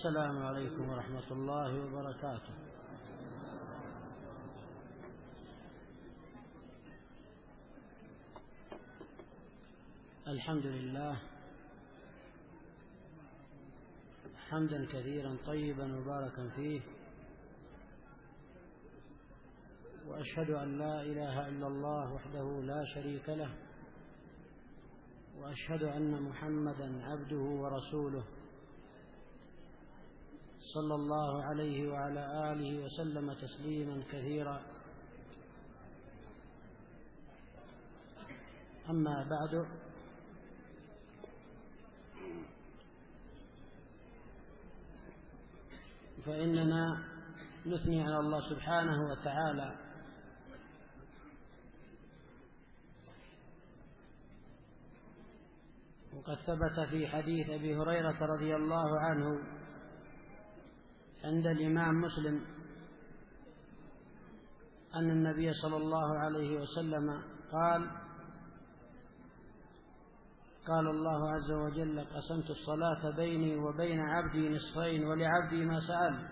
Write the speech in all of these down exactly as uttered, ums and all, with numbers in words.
السلام عليكم ورحمة الله وبركاته. الحمد لله حمدا كثيرا طيبا مباركا فيه، وأشهد أن لا إله إلا الله وحده لا شريك له، وأشهد أن محمدا عبده ورسوله صلى الله عليه وعلى آله وسلم تسليما كثيرا. أما بعد، فإننا نثني على الله سبحانه وتعالى وقد ثبت في حديث أبي هريرة رضي الله عنه عند الإمام مسلم أن النبي صلى الله عليه وسلم قال قال الله عز وجل: قسمت الصلاة بيني وبين عبدي نصفين ولعبدي ما سأل،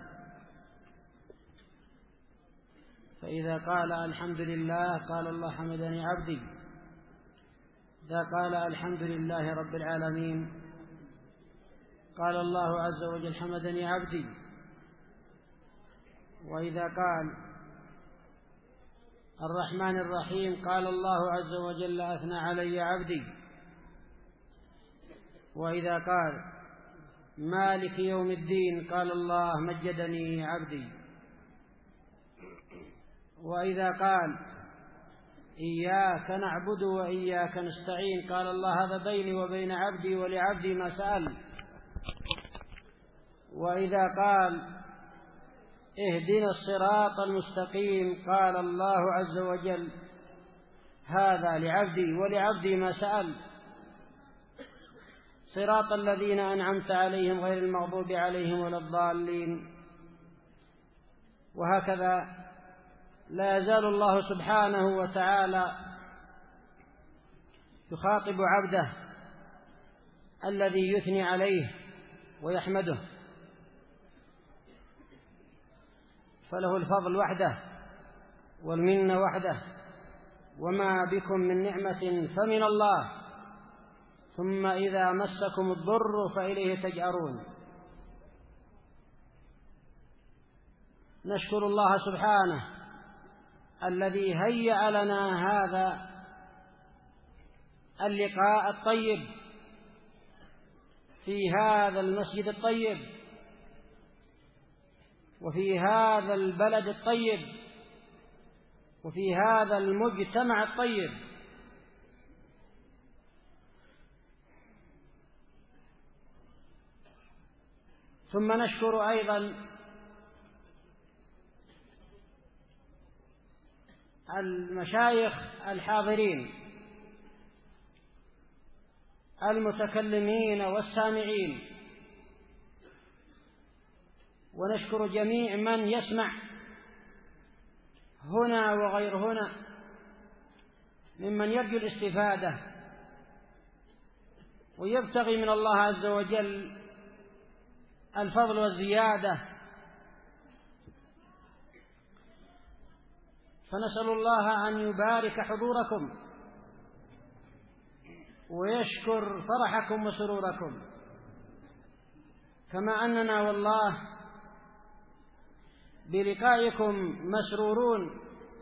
فإذا قال الحمد لله قال الله حمدني عبدي، إذا قال الحمد لله رب العالمين قال الله عز وجل حمدني عبدي، وإذا قال الرحمن الرحيم قال الله عز وجل أثنى علي عبدي، وإذا قال مالك يوم الدين قال الله مجدني عبدي، وإذا قال إياك نعبد وإياك نستعين قال الله هذا بيني وبين عبدي ولعبدي ما سأل، وإذا قال اهدنا الصراط المستقيم قال الله عز وجل هذا لعبدي ولعبدي ما سأل، صراط الذين أنعمت عليهم غير المغضوب عليهم ولا الضالين. وهكذا لا يزال الله سبحانه وتعالى يخاطب عبده الذي يثني عليه ويحمده، فله الفضل وحده والمنة وحده، وما بكم من نعمة فمن الله، ثم إذا مسكم الضر فإليه تجأرون. نشكر الله سبحانه الذي هيأ لنا هذا اللقاء الطيب في هذا المسجد الطيب وفي هذا البلد الطيب وفي هذا المجتمع الطيب، ثم نشكر أيضا المشايخ الحاضرين المتكلمين والسامعين، ونشكر جميع من يسمع هنا وغير هنا ممن يرجو الاستفادة ويبتغي من الله عز وجل الفضل والزيادة، فنسأل الله أن يبارك حضوركم ويشكر فرحكم وسروركم، كما أننا والله بلقائكم مسرورون،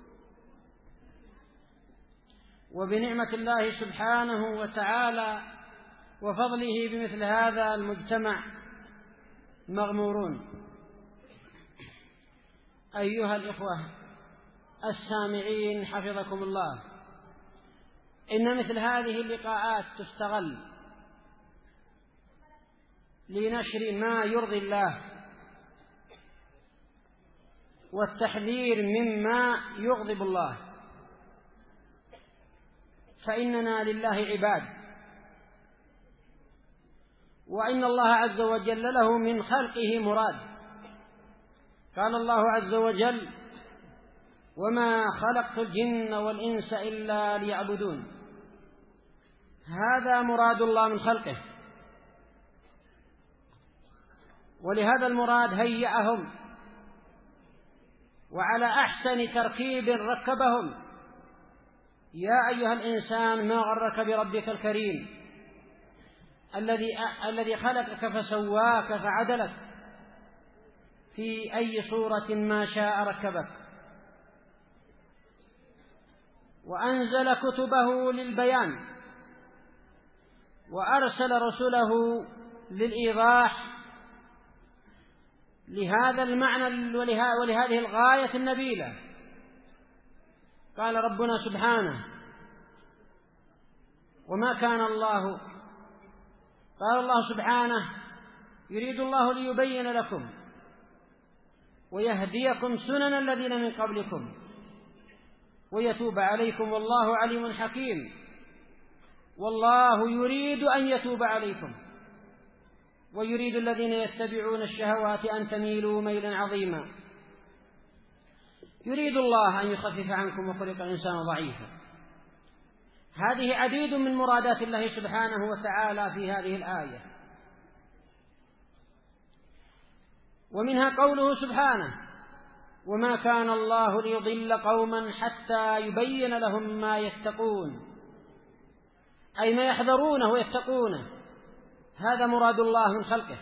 وبنعمة الله سبحانه وتعالى وفضله بمثل هذا المجتمع مغمورون. أيها الإخوة السامعين حفظكم الله، إن مثل هذه اللقاءات تستغل لنشر ما يرضي الله والتحذير مما يغضب الله، فإننا لله عباد، وإن الله عز وجل له من خلقه مراد. قال الله عز وجل: وما خلقت الجن والإنس إلا ليعبدون. هذا مراد الله من خلقه، ولهذا المراد هيأهم وعلى أحسن تركيب ركبهم. يا أيها الإنسان ما غرك بربك الكريم الذي الذي خلقك فسواك فعدلك في أي صورة ما شاء ركبك، وأنزل كتبه للبيان وأرسل رسله للإيضاح لهذا المعنى ولهذه الغاية النبيلة. قال ربنا سبحانه: وما كان الله قال الله سبحانه: يريد الله ليبين لكم ويهديكم سنن الذين من قبلكم ويتوب عليكم والله عليم حكيم. والله يريد أن يتوب عليكم ويريد الذين يتبعون الشهوات أن تميلوا ميلا عظيما. يريد الله أن يخفف عنكم وخلق الإنسان ضعيفا. هذه عديد من مرادات الله سبحانه وتعالى في هذه الآية. ومنها قوله سبحانه: وما كان الله ليضل قوما حتى يبين لهم ما يتقون، أي ما يحذرونه ويتقونه. هذا مراد الله من خلقه.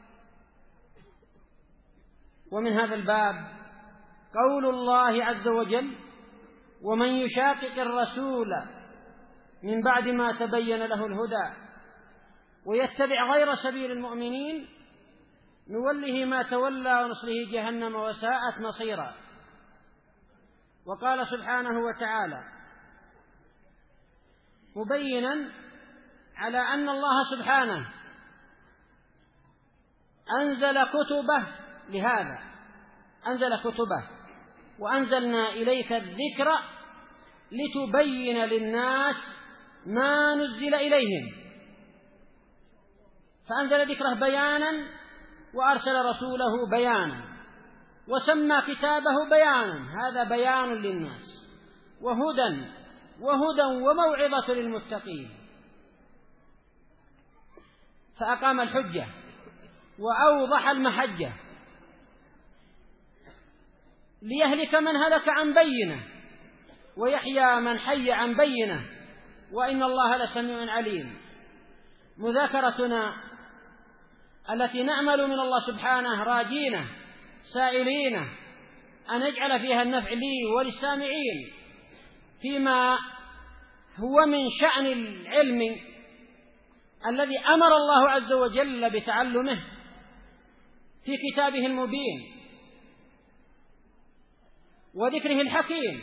ومن هذا الباب قول الله عز وجل: ومن يشاقق الرسول من بعد ما تبين له الهدى ويتبع غير سبيل المؤمنين نوله ما تولى ونصله جهنم وساءت مصيرا. وقال سبحانه وتعالى مبينا على أن الله سبحانه أنزل كتبه لهذا، أنزل كتبه وأنزلنا إليك الذكر لتبين للناس ما نزل إليهم، فأنزل ذكره بيانا وأرسل رسوله بيانا وسمى كتابه بيانا. هذا بيان للناس وهدى وهدى وموعظة للمتقين. فأقام الحجة وأوضح المحجة ليهلك من هلك عن بينه ويحيى من حي عن بينه وإن الله لسميع عليم. مذاكرتنا التي نأمل من الله سبحانه راجين سائلين أن يجعل فيها النفع لي وللسامعين فيما هو من شأن العلم الذي أمر الله عز وجل بتعلمه في كتابه المبين وذكره الحكيم.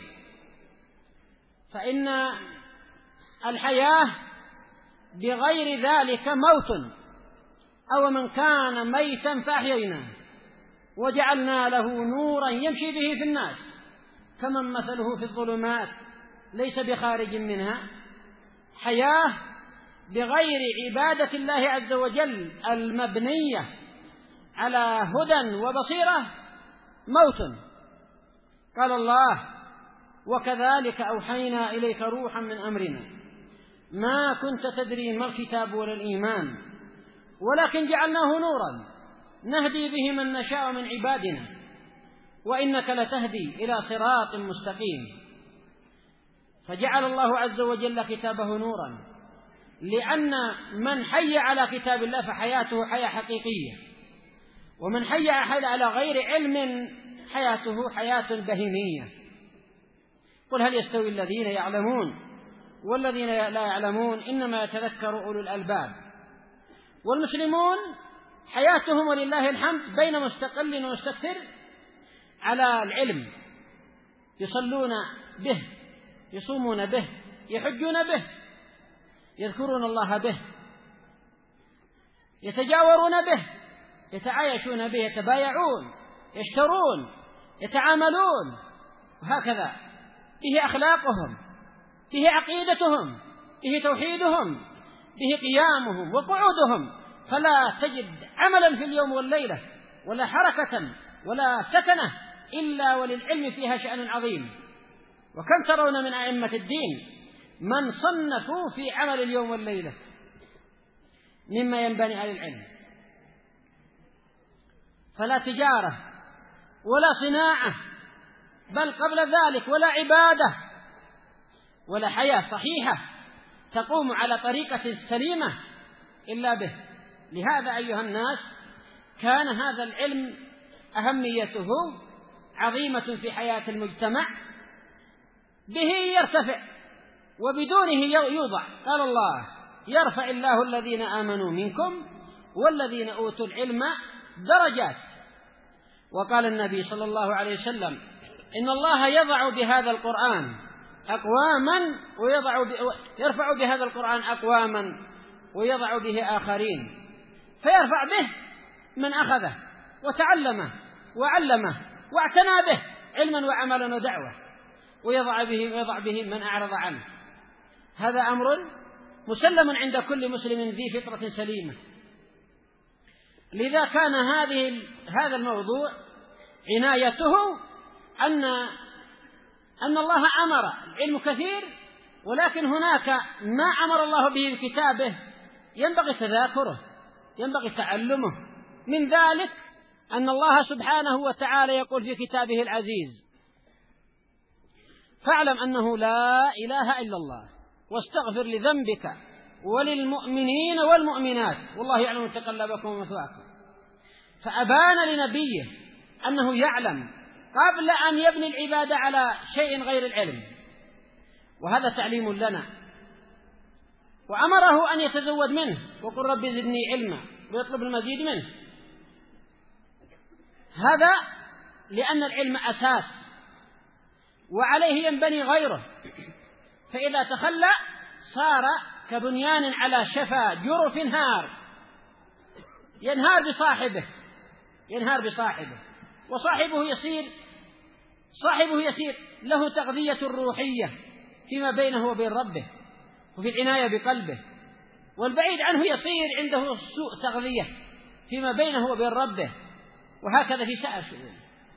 فإن الحياة بغير ذلك موت، أو من كان ميتا فأحييناه وجعلنا له نورا يمشي به في الناس كمن مثله في الظلمات ليس بخارج منها. حياة بغير عبادة الله عز وجل المبنية على هدى وبصيرة موت. قال الله: وكذلك أوحينا إليك روحا من أمرنا ما كنت تدري ما الكتاب ولا الإيمان ولكن جعلناه نورا نهدي به من نشاء من عبادنا وإنك لتهدي إلى صراط مستقيم. فجعل الله عز وجل كتابه نورا، لأن من حي على كتاب الله فحياته حياة حقيقية، ومن حي على غير علم حياته حياة بهيمية. قل هل يستوي الذين يعلمون والذين لا يعلمون إنما يتذكر أولو الألباب. والمسلمون حياتهم ولله الحمد بين مستقل ومستكثر على العلم، يصلون به، يصومون به، يحجون به، يذكرون الله به، يتجاورون به، يتعايشون به، يتبايعون، يشترون، يتعاملون، وهكذا. به أخلاقهم، به عقيدتهم، به توحيدهم، به قيامهم وقعودهم. فلا تجد عملا في اليوم والليلة ولا حركة ولا سكنة إلا وللعلم فيها شأن عظيم. وكم ترون من أئمة الدين من صنفوا في عمل اليوم والليلة مما ينبني على العلم. فلا تجارة ولا صناعة، بل قبل ذلك ولا عبادة ولا حياة صحيحة تقوم على طريقة سليمة إلا به. لهذا أيها الناس كان هذا العلم أهميته عظيمة في حياة المجتمع، به يرتفع وبدونه يوضع. قال الله: يرفع الله الذين آمنوا منكم والذين أوتوا العلم درجات. وقال النبي صلى الله عليه وسلم: إن الله يضع بهذا القرآن أقواما ويضع ب... يرفع بهذا القرآن أقواما ويضع به آخرين، فيرفع به من أخذه وتعلمه وعلمه واعتنى به علما وعملا ودعوة، ويضع به ويضع به من أعرض عنه. هذا أمر مسلم عند كل مسلم ذي فطرة سليمة. لذا كان هذه هذا الموضوع عنايته أن أن الله أمر. العلم كثير، ولكن هناك ما أمر الله به بكتابه ينبغي تذاكره، ينبغي تعلمه. من ذلك أن الله سبحانه وتعالى يقول في كتابه العزيز: فاعلم أنه لا إله إلا الله واستغفر لذنبك وللمؤمنين والمؤمنات والله يعلم تقلبكم ومثواكم. فأبان لنبيه أنه يعلم قبل أن يبني العبادة على شيء غير العلم، وهذا تعليم لنا. وأمره أن يتزود منه وقل رب زدني علما ويطلب المزيد منه. هذا لأن العلم أساس وعليه ينبني غيره، فإذا تخلى صار كبنيان على شفا جرف هار، ينهار بصاحبه ينهار بصاحبه وصاحبه يصير صاحبه يصير له تغذية روحية فيما بينه وبين ربه وفي العناية بقلبه، والبعيد عنه يصير عنده سوء تغذية فيما بينه وبين ربه، وهكذا في سائر شؤونه.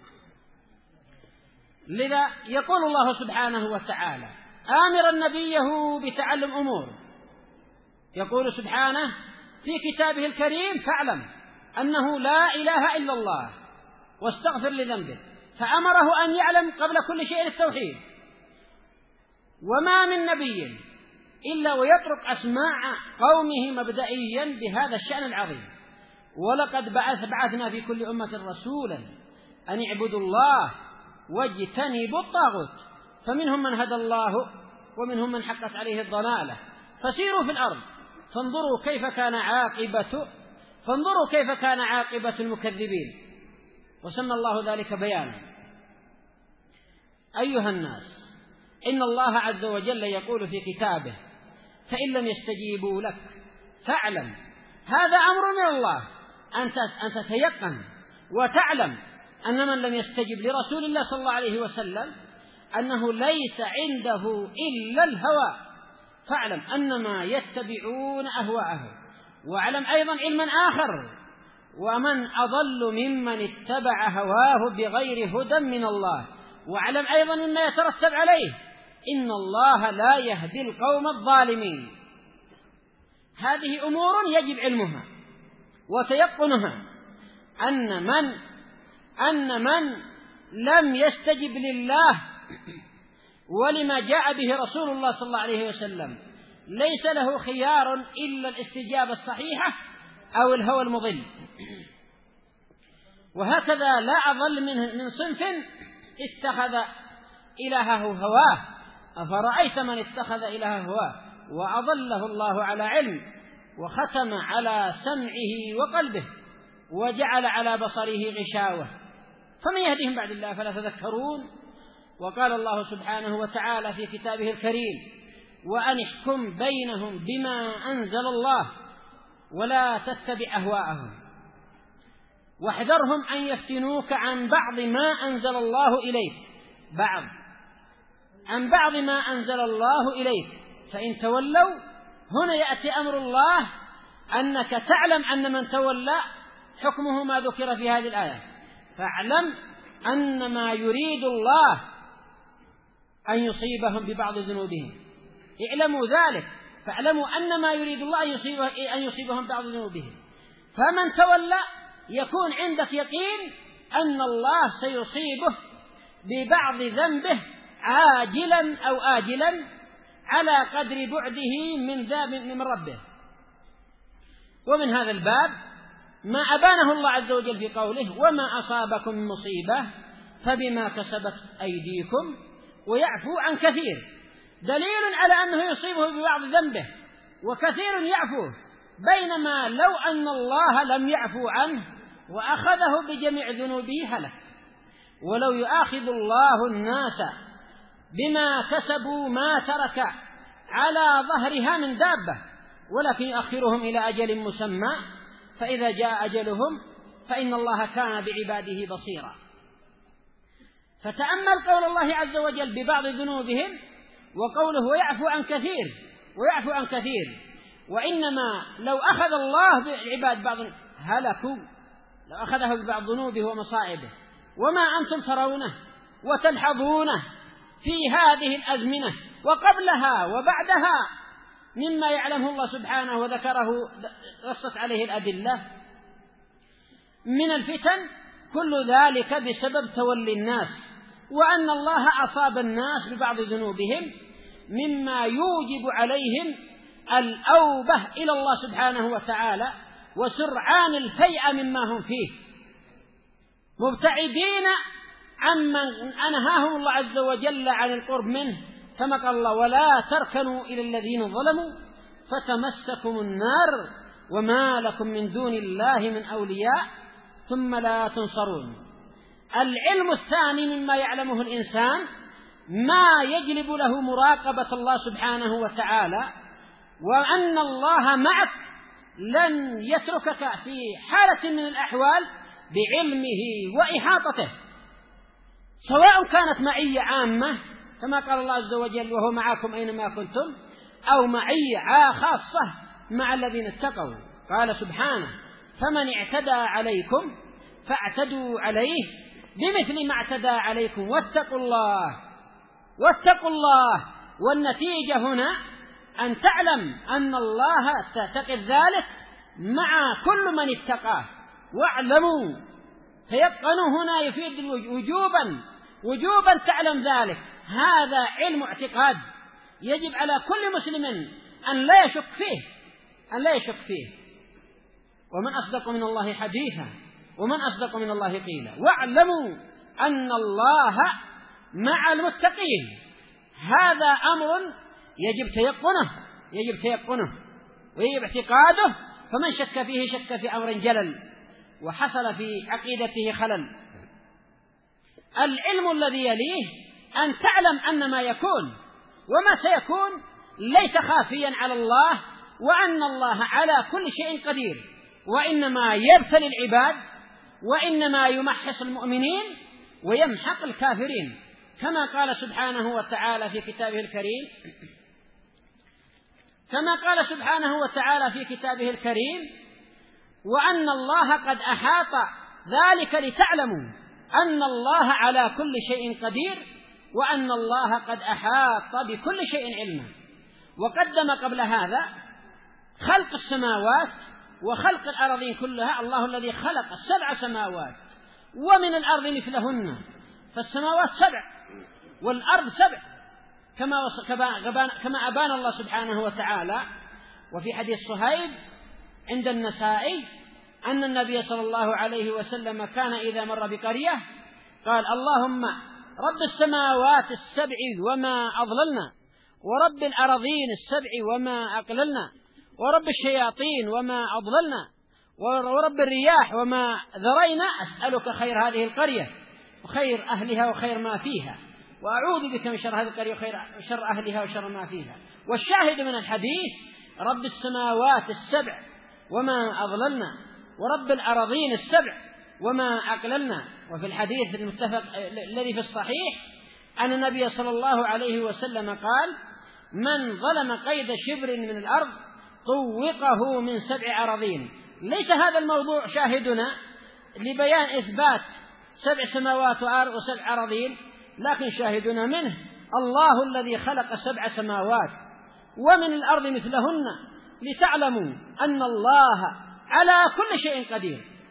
لذا يقول الله سبحانه وتعالى آمرا نبيه بتعلم أمور، يقول سبحانه في كتابه الكريم: فاعلم أنه لا إله إلا الله واستغفر لذنبه. فأمره أن يعلم قبل كل شيء التوحيد. وما من نبي إلا ويترك أسماع قومه مبدئيا بهذا الشأن العظيم. ولقد بعث بعثنا في كل أمة رسولا أن اعبدوا الله واجتنبوا الطاغوت، فمنهم من هدى الله ومنهم من حقت عليه الضلالة، فسيروا في الأرض فانظروا كيف كان عاقبة فانظروا كيف كان عاقبة المكذبين. وسمى الله ذلك بيانا. أيها الناس، إن الله عز وجل يقول في كتابه: فإن لم يستجيبوا لك فاعلم. هذا أمر من الله أن تتيقن وتعلم أن من لم يستجب لرسول الله صلى الله عليه وسلم أنه ليس عنده إلا الهوى، فاعلم أنما يتبعون أهواءهم. واعلم أيضا علما آخر: ومن أضل ممن اتبع هواه بغير هدى من الله. واعلم أيضا مما يترتب عليه: إن الله لا يهدي القوم الظالمين. هذه أمور يجب علمها وتيقنها، أن من أن من لم يستجب لله ولما جاء به رسول الله صلى الله عليه وسلم ليس له خيار إلا الاستجابة الصحيحة أو الهوى المضل. وهكذا لا أضل من من صنف اتخذ إلهه هواه. أفرأيت من اتخذ إلهه هواه وأضله الله على علم وختم على سمعه وقلبه وجعل على بصره غشاوة فمن يهديهم بعد الله فلا تذكرون. وقال الله سبحانه وتعالى في كتابه الكريم: وأن احكم بينهم بما أنزل الله ولا تتبع أهواءهم واحذرهم أن يفتنوك عن بعض ما أنزل الله إليك بعض عن بعض ما أنزل الله إليك فإن تولوا. هنا يأتي أمر الله أنك تعلم أن من تولى حكمه ما ذكر في هذه الآية. فاعلم أن ما يريد الله أن يصيبهم ببعض ذنوبهم. اعلموا ذلك، فاعلموا أن ما يريد الله أن يصيبهم ببعض ذنوبهم. فمن تولى يكون عندك يقين أن الله سيصيبه ببعض ذنبه عاجلا أو آجلا على قدر بعده من ذنب من ربه. ومن هذا الباب ما أبانه الله عز وجل في قوله وما أصابكم من مصيبة فبما كسبت أيديكم ويعفو عن كثير، دليل على أنه يصيبه ببعض ذنبه وكثير يعفو، بينما لو أن الله لم يعفو عنه وأخذه بجميع ذنوبه هلك. ولو يؤاخذ الله الناس بما كسبوا ما ترك على ظهرها من دابة، ولكن يؤخرهم إلى أجل مسمى، فإذا جاء أجلهم فإن الله كان بعباده بصيرا. فتأمل قول الله عز وجل ببعض ذنوبهم، وقوله ويعفو عن كثير ويعفو عن كثير، وإنما لو أخذ الله بالعباد بعض هلكوا، لو أخذه ببعض ذنوبه ومصائبه، وما أنتم ترونه وتلحظونه في هذه الأزمنة وقبلها وبعدها مما يعلمه الله سبحانه وذكره قصت عليه الأدلة من الفتن، كل ذلك بسبب تولي الناس، وأن الله أصاب الناس ببعض ذنوبهم مما يوجب عليهم الأوبة إلى الله سبحانه وتعالى وسرعان الفيء مما هم فيه، مبتعدين عمن أنهاهم الله عز وجل عن القرب منه، كما قال الله ولا تركنوا إلى الذين ظلموا فتمسكم النار وما لكم من دون الله من أولياء ثم لا تنصرون. العلم الثاني مما يعلمه الإنسان ما يجلب له مراقبة الله سبحانه وتعالى، وأن الله معك لن يتركك في حالة من الأحوال بعلمه وإحاطته، سواء كانت معية عامة كما قال الله عز وجل وهو معكم أينما كنتم، أو معية خاصة مع الذين اتقوا. قال سبحانه فمن اعتدى عليكم فاعتدوا عليه بمثل ما اعتدى عليكم واتقوا الله واتقوا الله. والنتيجة هنا أن تعلم أن الله ستقف ذلك مع كل من اتقاه، واعلموا، فيقنوا هنا يفيد وجوبا وجوبا تعلم ذلك. هذا علم اعتقاد يجب على كل مسلم أن لا يشك فيه أن لا يشك فيه ومن أصدق من الله حديثا ومن أصدق من الله قيلا. واعلموا أن الله مع المتقين. هذا أمر يجب تيقنه يجب تيقنه ويجب اعتقاده، فمن شك فيه شك في أمر جلل وحصل في عقيدته خلل. العلم الذي يليه أن تعلم أن ما يكون وما سيكون ليس خافيا على الله، وأن الله على كل شيء قدير، وإنما يبتلي العباد، وإنما يمحص المؤمنين ويمحق الكافرين، كما قال سبحانه وتعالى في كتابه الكريم كما قال سبحانه وتعالى في كتابه الكريم وأن الله قد أحاط ذلك لتعلموا أن الله على كل شيء قدير، وأن الله قد أحاط بكل شيء علما. وقدم قبل هذا خلق السماوات وخلق الأرضين كلها، الله الذي خلق سبع سماوات ومن الأرض مثلهن، فالسماوات سبع والأرض سبع كما كما أبان الله سبحانه وتعالى. وفي حديث صهيب عند النسائي أن النبي صلى الله عليه وسلم كان إذا مر بقرية قال اللهم رب السماوات السبع وما أضللنا، ورب الأرضين السبع وما أقللنا، ورب الشياطين وما أضللنا، ورب الرياح وما ذرينا، أسألك خير هذه القرية وخير أهلها وخير ما فيها، وأعوذ بك من شر هذه القرية وخير شر أهلها وشر ما فيها. والشاهد من الحديث رب السماوات السبع وما أضللنا، ورب الأرضين السبع وما أقللنا. وفي الحديث المتفق الذي في الصحيح أن النبي صلى الله عليه وسلم قال من ظلم قيد شبر من الأرض طوقه من سبع أراضين. ليس هذا الموضوع شاهدنا لبيان إثبات سبع سماوات وأرض وسبع أراضين، لكن شاهدنا منه الله الذي خلق سبع سماوات ومن الأرض مثلهن لتعلموا أن الله على كل شيء قدير.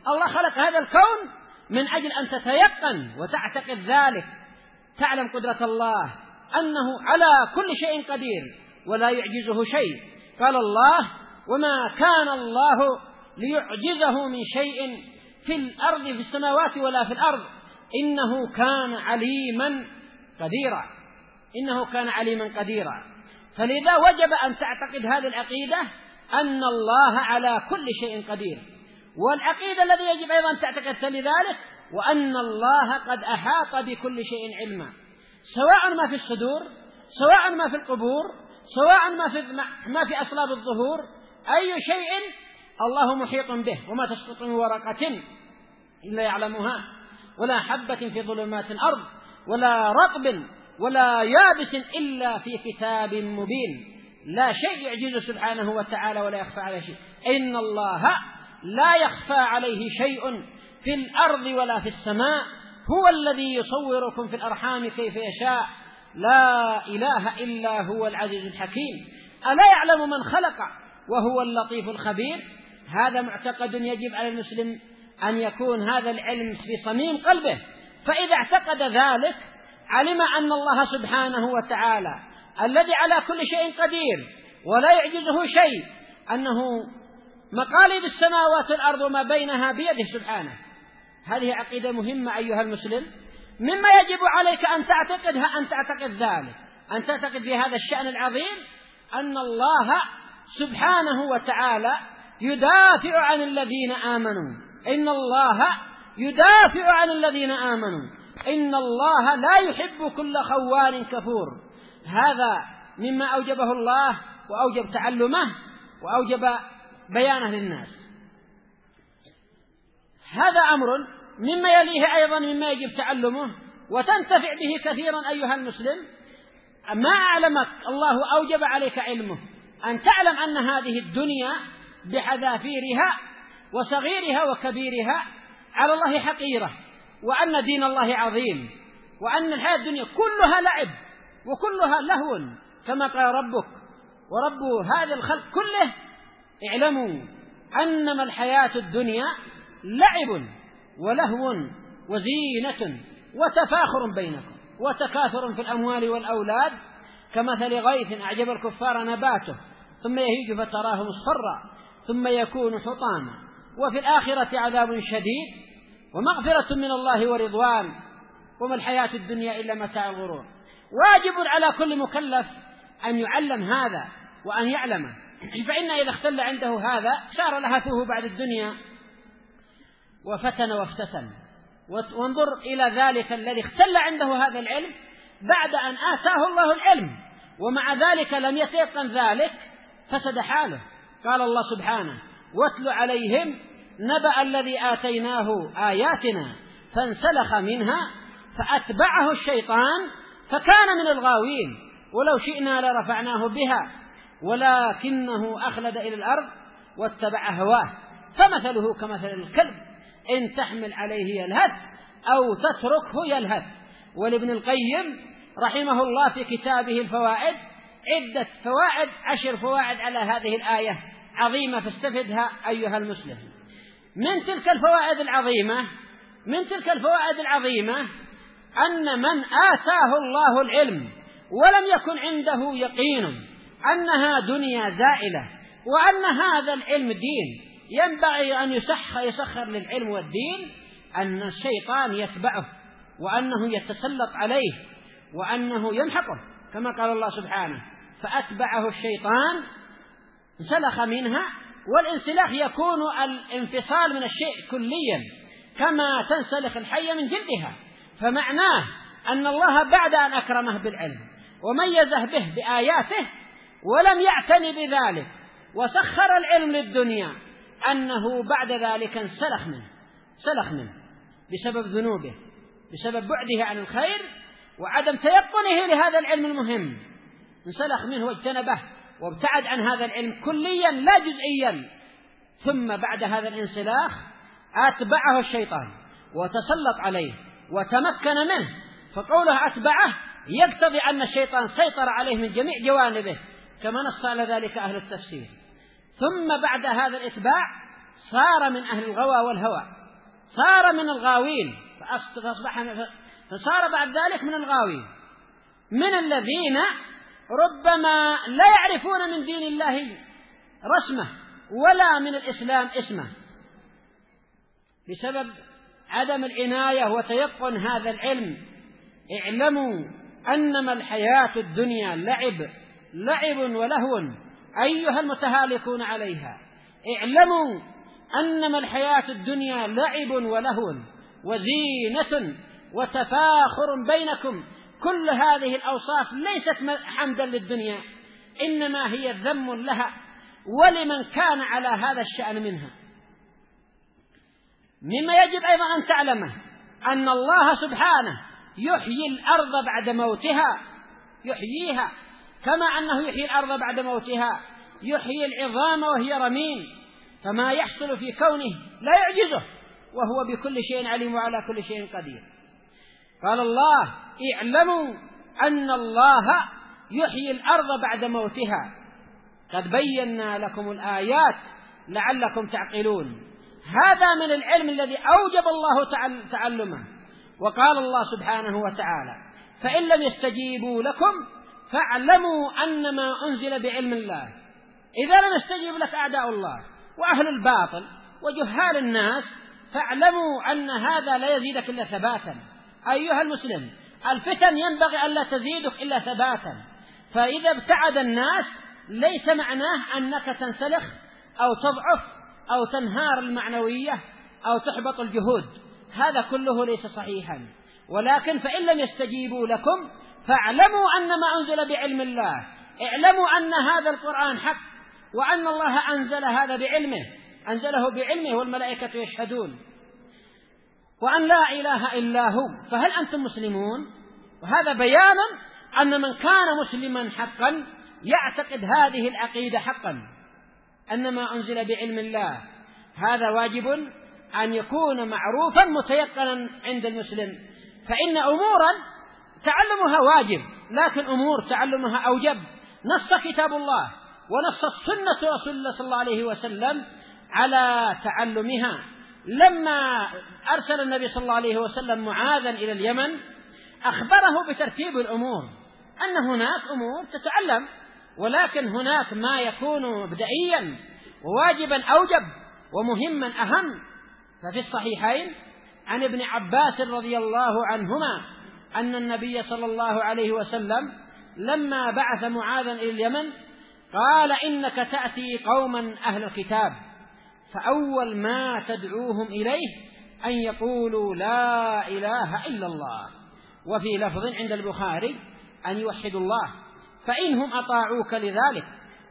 الله خلق هذا الكون من أجل أن تتيقن وتعتقد ذلك، تعلم قدرة الله أنه على كل شيء قدير ولا يعجزه شيء. قال الله: وما كان الله ليعجزه من شيء في الأرض في السماوات ولا في الأرض إنه كان عليما قديرا إنه كان عليما قديرا فلذا وجب أن تعتقد هذه العقيدة أن الله على كل شيء قدير. والعقيدة الذي يجب أيضا أن تعتقد لذلك وأن الله قد أحاط بكل شيء علما، سواء ما في الصدور، سواء ما في القبور، سواء ما في ما في أصلاب الظهور، أي شيء الله محيط به. وما تسقط من ورقة إلا يعلمها، ولا حبة في ظلمات الأرض، ولا رطب ولا يابس إلا في كتاب مبين. لا شيء يعجزه سبحانه وتعالى ولا يخفى عليه شيء. إن الله لا يخفى عليه شيء في الأرض ولا في السماء، هو الذي يصوركم في الأرحام كيف يشاء، لا إله إلا هو العزيز الحكيم. ألا يعلم من خلق وهو اللطيف الخبير؟ هذا معتقد يجب على المسلم أن يكون هذا العلم في صميم قلبه، فإذا اعتقد ذلك علم أن الله سبحانه وتعالى الذي على كل شيء قدير ولا يعجزه شيء، أنه مقاليد السماوات والأرض وما بينها بيده سبحانه. هذه عقيدة مهمة أيها المسلم، مما يجب عليك أن تعتقدها أن تعتقد ذلك أن تعتقد في هذا الشأن العظيم أن الله سبحانه وتعالى يدافع عن الذين آمنوا. إن الله يدافع عن الذين آمنوا إن الله لا يحب كل خوان كفور. هذا مما أوجبه الله وأوجب تعلمه وأوجب بيانه للناس. هذا أمر مما يليه أيضا مما يجب تعلمه وتنتفع به كثيرا أيها المسلم. ما أعلمك الله أوجب عليك علمه، أن تعلم أن هذه الدنيا بحذافيرها وصغيرها وكبيرها على الله حقيرة، وأن دين الله عظيم، وأن الحياة الدنيا كلها لعب وكلها لهو كما قال ربك ورب هذا الخلق كله اعلموا أنما الحياة الدنيا لعب ولهو وزينة وتفاخر بينكم وتكاثر في الأموال والأولاد كمثل غيث أعجب الكفار نباته ثم يهيج فتراه مصفرا ثم يكون حطاما وفي الآخرة عذاب شديد ومغفرة من الله ورضوان وما الحياة الدنيا إلا متاع الغرور. واجب على كل مكلف أن يعلم هذا وأن يعلمه، فإن إذا اختل عنده هذا صار لهفه بعد الدنيا وفتن وافتتن. وانظر إلى ذلك الذي اختل عنده هذا العلم بعد أن آتاه الله العلم ومع ذلك لم يتيقن ذلك فسد حاله. قال الله سبحانه: واتل عليهم نبأ الذي آتيناه آياتنا فانسلخ منها فأتبعه الشيطان فكان من الغاوين ولو شئنا لرفعناه بها ولكنه أخلد إلى الأرض واتبع هواه فمثله كمثل الكلب إن تحمل عليه يلهث أو تتركه يلهث. ولابن القيم رحمه الله في كتابه الفوائد عدة فوائد عشر فوائد على هذه الآية عظيمة فاستفدها أيها المسلم. من تلك الفوائد العظيمة من تلك الفوائد العظيمة أن من آتاه الله العلم ولم يكن عنده يقين أنها دنيا زائلة وأن هذا العلم دين ينبغي أن يسخر, يسخر للعلم والدين، أن الشيطان يتبعه وأنه يتسلط عليه وأنه يمحقه كما قال الله سبحانه: فأتبعه الشيطان انسلخ منها. والانسلاخ يكون الانفصال من الشيء كليا كما تنسلخ الحية من جلدها، فمعناه أن الله بعد أن أكرمه بالعلم وميزه به بآياته ولم يعتني بذلك وسخر العلم للدنيا أنه بعد ذلك انسلخ منه سلخ منه بسبب ذنوبه بسبب بعده عن الخير وعدم تيقنه لهذا العلم المهم، انسلخ منه واجتنبه وابتعد عن هذا العلم كليا لا جزئيا. ثم بعد هذا الانسلاخ أتبعه الشيطان وتسلط عليه وتمكن منه، فقوله أتبعه يقتضي أن الشيطان سيطر عليه من جميع جوانبه كما نص على ذلك أهل التفسير. ثم بعد هذا الإتباع صار من أهل الغوى والهوى صار من الغاوين، فأصبح فصار بعد ذلك من الغاوين، من الذين ربما لا يعرفون من دين الله رسمه ولا من الإسلام اسمه، بسبب عدم العناية وتيقن هذا العلم. اعلموا أنما الحياة الدنيا لعب لعب ولهو أيها المتهالكون عليها. اعلموا أنما الحياة الدنيا لعب ولهو وزينة وتفاخر بينكم. كل هذه الأوصاف ليست حمدا للدنيا، إنما هي ذم لها ولمن كان على هذا الشأن منها. مما يجب أيضا أن تعلمه أن الله سبحانه يحيي الأرض بعد موتها، يحييها كما أنه يحيي الأرض بعد موتها، يحيي العظام وهي رميم، فما يحصل في كونه لا يعجزه، وهو بكل شيء عليم وعلى كل شيء قدير. قال الله: اعلموا أن الله يحيي الأرض بعد موتها قد بينا لكم الآيات لعلكم تعقلون. هذا من العلم الذي أوجب الله تعلمه. وقال الله سبحانه وتعالى: فإن لم يستجيبوا لكم فاعلموا أنما أنزل بعلم الله. إذا لم يستجيب لك أعداء الله وأهل الباطل وجهال الناس، فاعلموا أن هذا لا يزيدك إلا ثباتا. أيها المسلم، الفتن ينبغي أن لا تزيدك إلا ثباتا، فإذا ابتعد الناس ليس معناه أنك تنسلخ أو تضعف أو تنهار المعنوية أو تحبط الجهود، هذا كله ليس صحيحا. ولكن فإن لم يستجيبوا لكم فاعلموا أنما أنزل بعلم الله. اعلموا أن هذا القرآن حق، وأن الله أنزل هذا بعلمه، أنزله بعلمه والملائكة يشهدون، وأن لا إله إلا هو. فهل أنتم مسلمون؟ وهذا بيان أن من كان مسلما حقا يعتقد هذه العقيدة حقا، أنما أنزل بعلم الله. هذا واجب أن يكون معروفا متيقنا عند المسلم، فإن أمورا تعلمها واجب، لكن أمور تعلمها أوجب. نص كتاب الله ونص السنة رسول الله صلى الله عليه وسلم على تعلمها. لما أرسل النبي صلى الله عليه وسلم معاذا إلى اليمن أخبره بترتيب الأمور، أن هناك أمور تتعلم، ولكن هناك ما يكون مبدئيا وواجبا أوجب ومهما أهم. ففي الصحيحين عن ابن عباس رضي الله عنهما أن النبي صلى الله عليه وسلم لما بعث معاذا إلى اليمن قال: إنك تأتي قوما أهل الكتاب، فأول ما تدعوهم إليه أن يقولوا لا إله إلا الله، وفي لفظ عند البخاري أن يوحدوا الله، فإنهم أطاعوك لذلك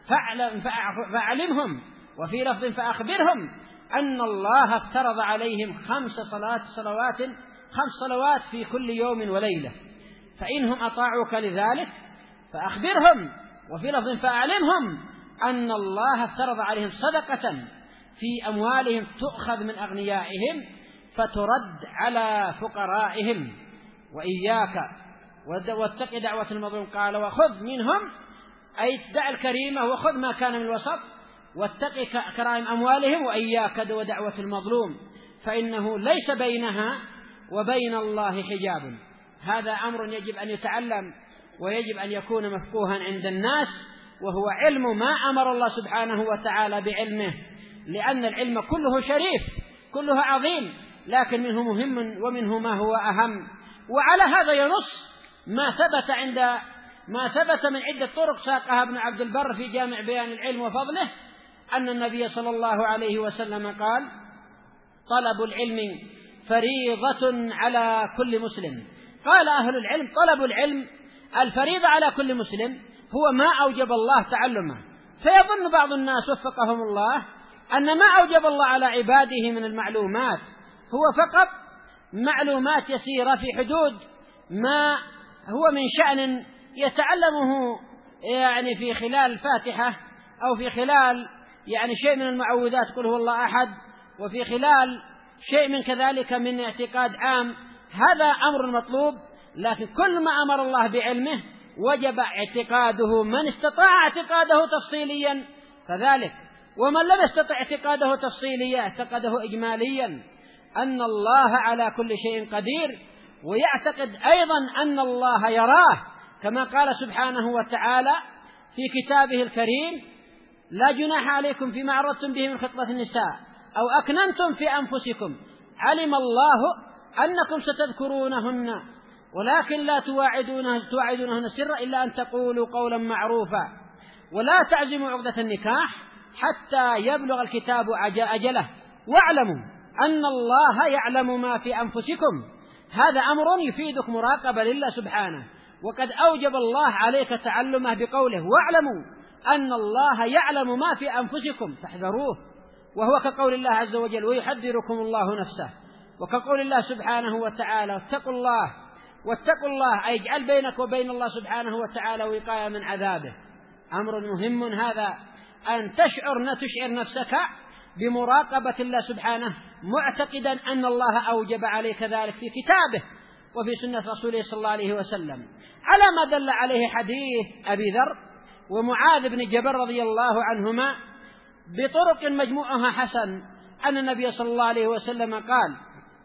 فأعلمهم، وفي لفظ فأخبرهم أن الله افترض عليهم خمس صلوات صلوات خمس صلوات في كل يوم وليلة، فإنهم أطاعوك لذلك فأخبرهم، وفي لفظ فأعلمهم أن الله افترض عليهم صدقة في أموالهم تؤخذ من أغنيائهم فترد على فقرائهم، وإياك واتق دعوة المظلوم. قال: وخذ منهم، أي دع الكريمة وخذ ما كان من الوسط، واتق كرائم أموالهم، وإياك ودعوة المظلوم فإنه ليس بينها وبين الله حجاب. هذا أمر يجب أن يتعلم ويجب أن يكون مفقوها عند الناس، وهو علم ما أمر الله سبحانه وتعالى بعلمه، لأن العلم كله شريف كله عظيم، لكن منه مهم ومنه ما هو أهم. وعلى هذا ينص ما ثبت عند ما ثبت من عدة طرق ساقها ابن عبد البر في جامع بيان العلم وفضله، أن النبي صلى الله عليه وسلم قال: طلب العلم فريضة على كل مسلم. قال أهل العلم: طلب العلم الفريضة على كل مسلم هو ما أوجب الله تعلمه. فيظن بعض الناس وفقهم الله أن ما أوجب الله على عباده من المعلومات هو فقط معلومات يسيرة في حدود ما هو من شأن يتعلمه يعني في خلال الفاتحة، أو في خلال يعني شيء من المعوذات قل هو الله أحد، وفي خلال شيء من كذلك من اعتقاد عام. هذا أمر مطلوب، لكن كل ما أمر الله بعلمه وجب اعتقاده. من استطاع اعتقاده تفصيليا فذلك، ومن لم يستطع اعتقاده تفصيليا اعتقده إجماليا. أن الله على كل شيء قدير، ويعتقد أيضا أن الله يراه، كما قال سبحانه وتعالى في كتابه الكريم: لا جناح عليكم فيما عرضتم به من خطبة النساء أو أكننتم في أنفسكم علم الله أنكم ستذكرونهن ولكن لا تواعدونهن سرا إلا أن تقولوا قولا معروفا ولا تعزموا عقدة النكاح حتى يبلغ الكتاب أجله واعلموا أن الله يعلم ما في أنفسكم. هذا أمر يفيدك مراقبة لله سبحانه، وقد أوجب الله عليك تعلمه بقوله: واعلموا أن الله يعلم ما في أنفسكم فاحذروه، وهو كقول الله عز وجل: ويحذركم الله نفسه، وكقول الله سبحانه وتعالى: واتقوا الله واتقوا الله أي اجعل بينك وبين الله سبحانه وتعالى وقاية من عذابه. أمر مهم هذا، أن تشعر تشعر نفسك بمراقبة الله سبحانه، معتقدا أن الله أوجب عليك ذلك في كتابه وفي سنة رسوله صلى الله عليه وسلم، على ما دل عليه حديث أبي ذر ومعاذ بن جبل رضي الله عنهما بطرق مجموعها حسن، أن النبي صلى الله عليه وسلم قال: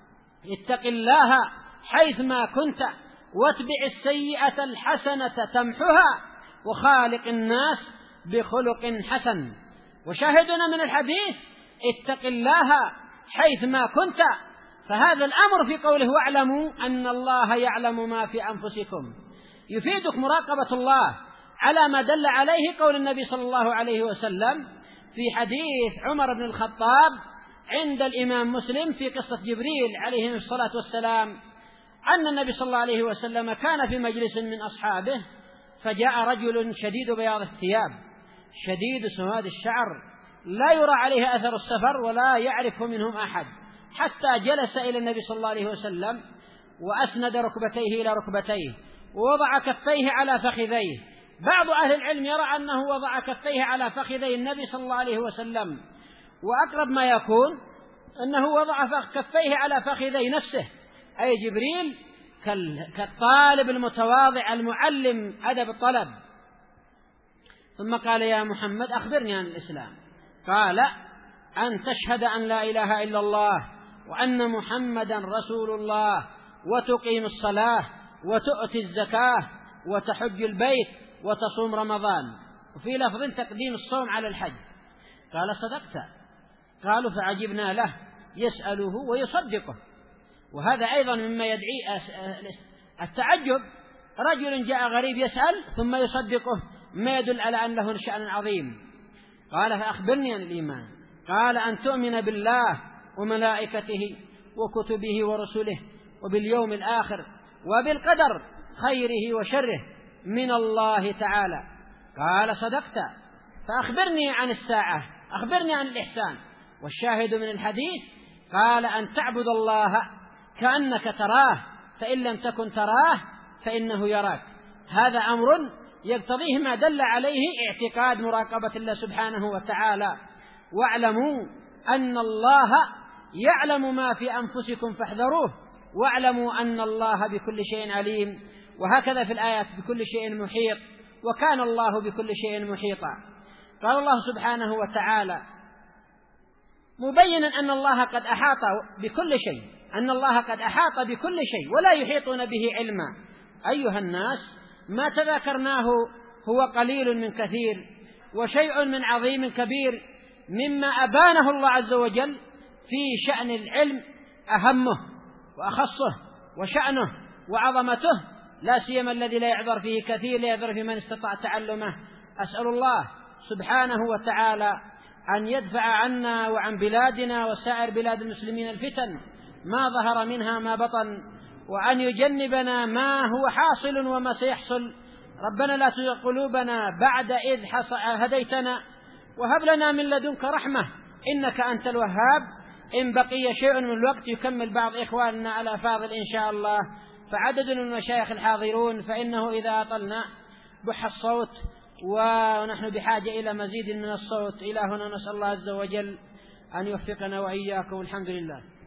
اتق الله حيثما كنت واتبع السيئة الحسنة تمحها وخالق الناس بخلق حسن. وشاهدنا من الحديث: اتق الله حيثما كنت، فهذا الأمر في قوله: واعلموا أن الله يعلم ما في أنفسكم، يفيدك مراقبة الله على ما دل عليه قول النبي صلى الله عليه وسلم في حديث عمر بن الخطاب عند الإمام مسلم في قصة جبريل عليه الصلاة والسلام، أن النبي صلى الله عليه وسلم كان في مجلس من أصحابه، فجاء رجل شديد بياض الثياب شديد سواد الشعر لا يرى عليه أثر السفر ولا يعرفه منهم أحد، حتى جلس إلى النبي صلى الله عليه وسلم وأسند ركبتيه إلى ركبتيه ووضع كفيه على فخذيه. بعض أهل العلم يرى أنه وضع كفيه على فخذي النبي صلى الله عليه وسلم، وأقرب ما يكون أنه وضع كفيه على فخذي نفسه، أي جبريل كالطالب المتواضع المعلم أدب الطلب. ثم قال: يا محمد أخبرني عن الإسلام. قال: أن تشهد أن لا إله إلا الله وأن محمدا رسول الله وتقيم الصلاة وتؤتي الزكاة وتحج البيت وتصوم رمضان. وفي لفظ تقديم الصوم على الحج. قال: صدقت. قالوا: فعجبنا له يسأله ويصدقه. وهذا أيضا مما يدعي التعجب، رجل جاء غريب يسأل ثم يصدقه، ما يدل على أن له شأن عظيم. قال: فأخبرني عن الإيمان. قال: أن تؤمن بالله وملائكته وكتبه ورسله وباليوم الآخر وبالقدر خيره وشره من الله تعالى. قال: صدقت. فأخبرني عن الساعة، أخبرني عن الإحسان. والشاهد من الحديث: قال: أن تعبد الله كأنك تراه فإن لم تكن تراه فإنه يراك. هذا أمر يقتضيه ما دل عليه اعتقاد مراقبة الله سبحانه وتعالى. واعلموا أن الله يعلم ما في أنفسكم فاحذروه واعلموا أن الله بكل شيء عليم. وهكذا في الآيات: بكل شيء محيط، وكان الله بكل شيء محيطا. قال الله سبحانه وتعالى مبينا أن الله قد أحاط بكل شيء، أن الله قد أحاط بكل شيء ولا يحيطون به علما. أيها الناس، ما تذكرناه هو قليل من كثير، وشيء من عظيم كبير مما أبانه الله عز وجل في شأن العلم أهمه وأخصه وشأنه وعظمته، لا سيما الذي لا يعذر فيه كثير، لا يعذر في من استطاع تعلمه. أسأل الله سبحانه وتعالى أن يدفع عنا وعن بلادنا وسائر بلاد المسلمين الفتن ما ظهر منها ما بطن، وأن يجنبنا ما هو حاصل وما سيحصل. ربنا لا تزغ قلوبنا بعد إذ هديتنا وهب لنا من لدنك رحمة إنك أنت الوهاب. إن بقي شيء من الوقت يكمل بعض إخواننا على فاضل إن شاء الله، فعدد من المشايخ الحاضرون، فإنه إذا أطلنا بح الصوت ونحن بحاجة إلى مزيد من الصوت. إلهنا نسأل الله عز وجل أن يوفقنا وإياكم. الحمد لله.